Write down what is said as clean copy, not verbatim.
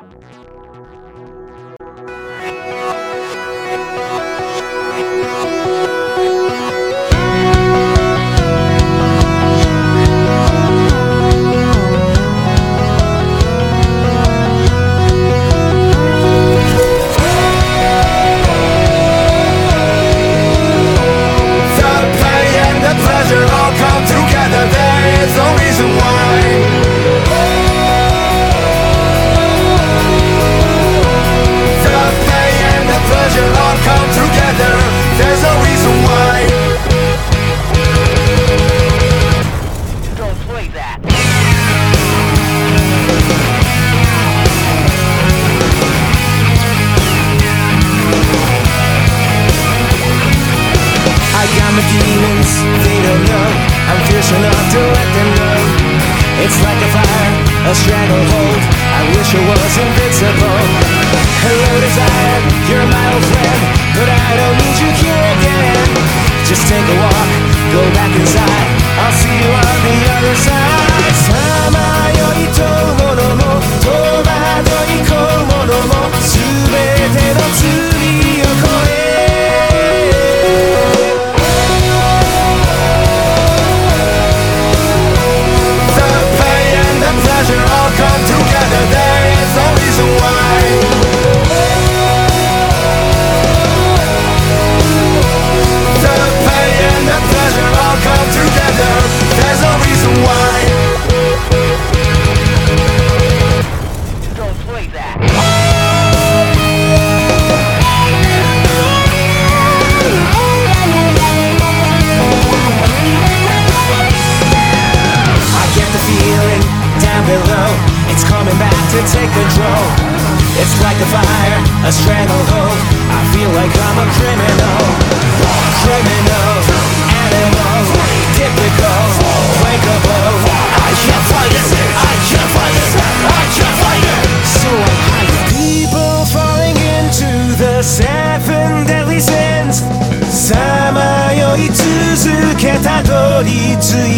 I got my demons, they don't know. I'm fierce enough to let them know. It's like a fire, a stranglehold. I wish I was invincible. Hello desire, you're my old friend, but I don't need you here again. Just take a walk, go back inside. I'll see you on the other side. さまよいとものも戸惑いこうものも全ての罪を越えto take control. It's like a fire, a stranglehold. I feel like I'm a criminal. Criminal, animal, typical, breakable. I can't fight it, I can't fight it, I can't fight it. So I'm hiding. People falling into the 7 deadly sins. さまよい続けたどり着い